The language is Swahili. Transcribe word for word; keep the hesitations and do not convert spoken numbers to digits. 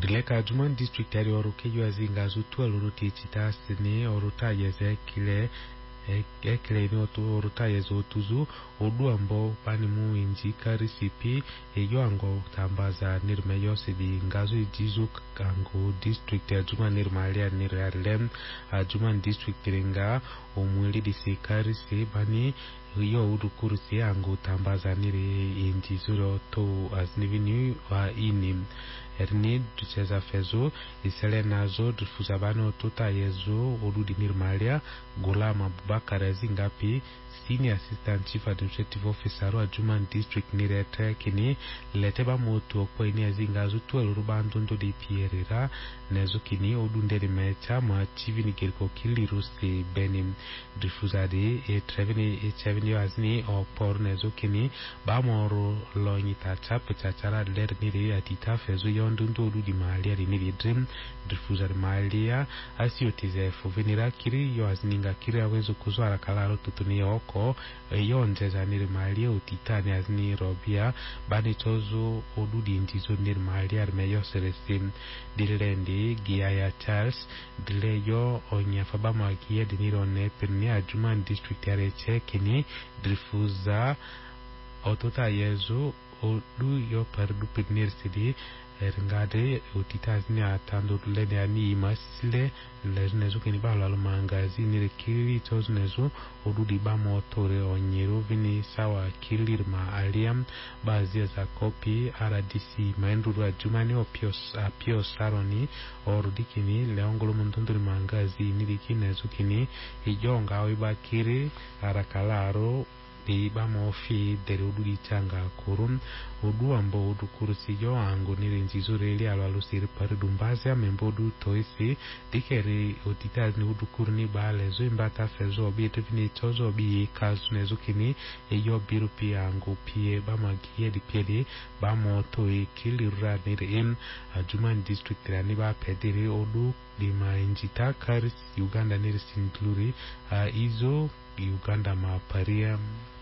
Dileka Adjumant District ari oruke yuazinga zutu aluruti chitasini oruta yezekile ekile ni otu oruta yezotuzu odu ambo pani mu inji karisipi eyo ango tambaza nirme yose di ngazu ijizu kango district Adjumant nirmalia niralem Adjumant District ringa omwili disi karisi bani yo udukurusi ango tambaza niri inji zuro to aznivini wa inim erni ducheza fezo isele nazo dufuzabano tota yezo odudi nirmalia Gulama Bubakar Zingapi Senior Assistant Chief Administrative Officer wa Adjumant District nirete kini leteba moto kwa ini azingazu tuwa rubandu ndo di pierira nezo kini odunderi mecha ma chivi ni kiriko kili rusi benim dufuzade e trevini e chevini wazni o por nezo kini ba moro lo nyita chape chachara ler niri atita fezo yondundo odudi malia niri dream dufuzade malia asiotize fuvinira kiri yo azninga kiri awezo kuzwara kalaro tutuni oko yonjeza niri malia utitani azni robia bani tozo odudi ntizo niri malia armeyo seresim dilendi gia ya Charles dileyo onyafabama kia dinirone pirni Adjumant District yareche kini drifuza otota yezo odu yo perdu pirnir sidi Ringade utitazni atando lene ani imasile lenezo kini ba la mangazi ni kiri toznezo odudi ba motore onyero vini sawa kilirma aliam bazia za kopi aradisi maenduru Adjumani opios apios saroni orudikini leongolo mundondori mangazi ni dikinezo kini ijonga oiba kiri arakalaro di bamo fi dere ududi changa kurum udu ambo udu kurusi yo ango niri nzizo reli alwalu siri pari dumbazi ya membo udu toisi dikeri utitazi ni udu kuruni baale zo imbata fezo obi etevini tozo obi kazu nezo kini eyo biru pia ango pie bama gie di pie di bamo toi kili rura niri in Adjumant District rani ba pediri udu di mainjita karis Uganda niri sinkluri uh, izo Uganda ma paria